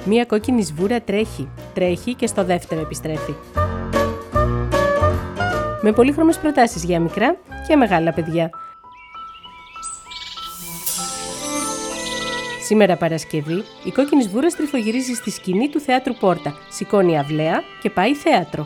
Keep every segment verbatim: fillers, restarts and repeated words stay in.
Μία κόκκινη σβούρα τρέχει, τρέχει και στο δεύτερο επιστρέφει. Με πολύχρωμες προτάσεις για μικρά και μεγάλα παιδιά. Σήμερα Παρασκευή, η κόκκινη σβούρα στριφογυρίζει στη σκηνή του Θεάτρου Πόρτα, σηκώνει αυλαία και πάει θέατρο.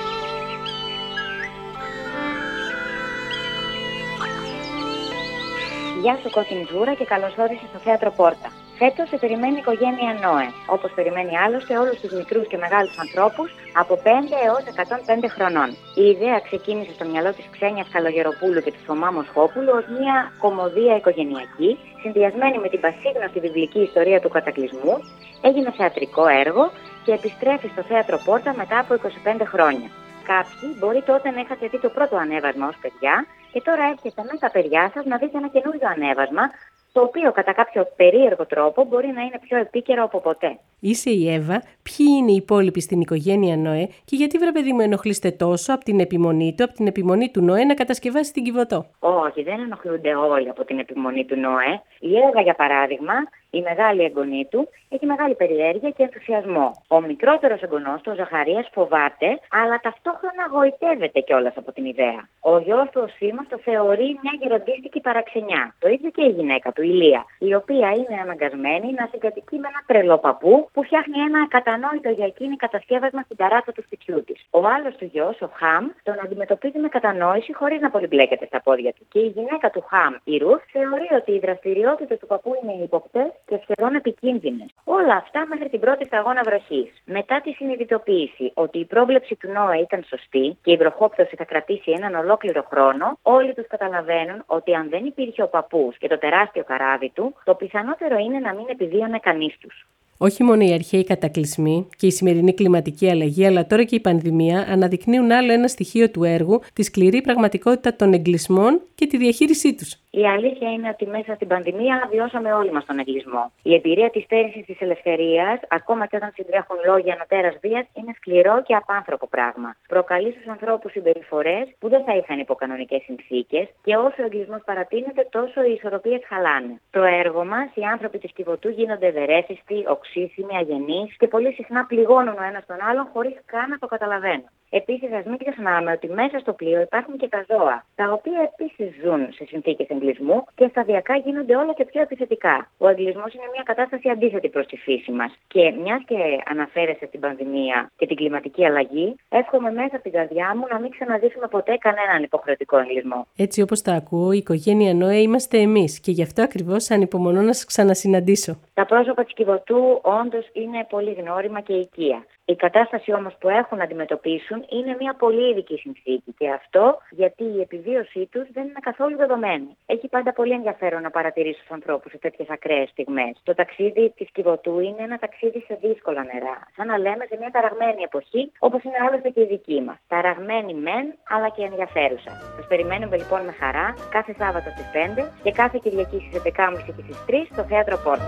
Γεια σου κόκκινη σβούρα και καλώς όρισες στο Θέατρο Πόρτα. Φέτος σε περιμένει η οικογένεια Νόε, όπως περιμένει άλλωστε όλους τους μικρούς και μεγάλους ανθρώπους από πέντε έως εκατόν πέντε χρονών. Η ιδέα ξεκίνησε στο μυαλό της Ξένιας Καλογεροπούλου και της Θωμά Μοσχόπουλου ως μια κωμωδία οικογενειακή, συνδυασμένη με την πασίγνωστη βιβλική ιστορία του κατακλυσμού, έγινε θεατρικό έργο και επιστρέφει στο Θέατρο Πόρτα μετά από είκοσι πέντε χρόνια. Κάποιοι μπορεί τότε να είχατε δει το πρώτο ανέβασμα ως παιδιά και τώρα έρχεται με τα παιδιά σας να δείτε ένα καινούριο ανέβασμα, το οποίο κατά κάποιο περίεργο τρόπο μπορεί να είναι πιο επίκαιρο από ποτέ. Είσαι η Εύα, ποιοι είναι οι υπόλοιποι στην οικογένεια Νόε και γιατί, βρε παιδί μου, ενοχλείστε τόσο από την επιμονή του, από την επιμονή του Νόε να κατασκευάσει την Κιβωτό? Όχι, δεν ενοχλούνται όλοι από την επιμονή του Νόε. Η Εύα, για παράδειγμα, η μεγάλη εγγονή του, έχει μεγάλη περιέργεια και ενθουσιασμό. Ο μικρότερος εγγονός του, ο Ζαχαρίας, φοβάται, αλλά ταυτόχρονα γοητεύεται κιόλας από την ιδέα. Ο γιος του, ο Σίμας, το θεωρεί μια γεροντίστικη παραξενιά. Το ίδιο και η γυναίκα του, η Λία, η οποία είναι αναγκασμένη να συγκατοικεί με ένα τρελό παππού που φτιάχνει ένα ακατανόητο για εκείνη κατασκεύασμα στην ταράτσα του σπιτιού της. Ο άλλος του γιος, ο Χαμ, τον αντιμετωπίζει με κατανόηση χωρίς να πολυμπλέκεται στα πόδια του. Και η γυναίκα του Χαμ, η Ρουθ, θεωρεί ότι οι δραστηριότητες του παππού είναι ύποπτες και σχεδόν επικίνδυνες. Όλα αυτά μέχρι την πρώτη σταγόνα βροχής. Μετά τη συνειδητοποίηση ότι η πρόβλεψη του Νόε ήταν σωστή και η βροχόπτωση θα κρατήσει έναν ολόκληρο χρόνο, όλοι τους καταλαβαίνουν ότι αν δεν υπήρχε ο παππούς και το τεράστιο καράβι του, το πιθανότερο είναι να μην επιβίωνε κανείς τους. Όχι μόνο οι αρχαίοι κατακλυσμοί και η σημερινή κλιματική αλλαγή, αλλά τώρα και η πανδημία αναδεικνύουν άλλο ένα στοιχείο του έργου, τη σκληρή πραγματικότητα των εγκλισμών και τη διαχείρισή τους. Η αλήθεια είναι ότι μέσα στην πανδημία βιώσαμε όλοι μας τον εγκλισμό. Η εμπειρία της στέρησης της ελευθερίας, ακόμα και όταν συντρέχουν λόγια ανωτέρας βίας, είναι σκληρό και απάνθρωπο πράγμα. Προκαλεί στους ανθρώπους συμπεριφορές που δεν θα είχαν υπό κανονικές συνθήκες και όσο ο εγκλισμός παρατείνεται, τόσο οι ισορροπίες χαλάνε. Το έργο μας, οι άνθρωποι της Κιβωτού γίνονται ευερέθιστοι, οξύσιμοι, αγενείς και πολύ συχνά πληγώνουν ο ένας τον άλλον χωρίς καν να το καταλαβαίνουν. Επίσης, ας μην ξεχνάμε ότι μέσα στο πλοίο υπάρχουν και τα ζώα, τα οποία επίσης ζουν σε συνθήκες εγκλισμού και σταδιακά γίνονται όλο και πιο επιθετικά. Ο εγκλισμός είναι μια κατάσταση αντίθετη προς τη φύση μας. Και μιας και αναφέρεσαι στην πανδημία και την κλιματική αλλαγή, εύχομαι μέσα από την καρδιά μου να μην ξαναζήσουμε ποτέ κανέναν υποχρεωτικό εγκλισμό. Έτσι όπως τα ακούω, η οικογένεια Νόε είμαστε εμείς και γι' αυτό ακριβώς ανυπομονώ να σας ξανασυναντήσω. Τα πρόσωπα της Κιβωτού όντως είναι πολύ γνώριμα και οικεία. Η κατάσταση όμως που έχουν να αντιμετωπίσουν είναι μια πολύ ειδική συνθήκη και αυτό γιατί η επιβίωσή τους δεν είναι καθόλου δεδομένη. Έχει πάντα πολύ ενδιαφέρον να παρατηρήσει τους ανθρώπους σε τέτοιες ακραίες στιγμές. Το ταξίδι της Κιβωτού είναι ένα ταξίδι σε δύσκολα νερά. Σαν να λέμε σε μια ταραγμένη εποχή, όπως είναι άλλωστε και η δική μας. Ταραγμένη μεν, αλλά και ενδιαφέρουσα. Σας περιμένουμε λοιπόν με χαρά κάθε Σάββατο στις πέντε και κάθε Κυριακή στις έντεκα και τριάντα και στις τρεις στο Θέατρο Πόρτα.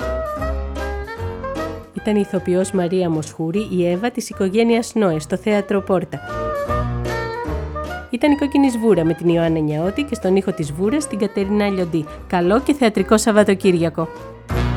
Ήταν η ηθοποιός Μαρία Μοσχούρη, η Εύα της οικογένειας Νόε στο Θέατρο Πόρτα. Ήταν η Κόκκινη Σβούρα με την Ιωάννα Νιαώτη και στον ήχο της Σβούρας την Κατερίνα Λιοντή. Καλό και θεατρικό Σαββατοκύριακο!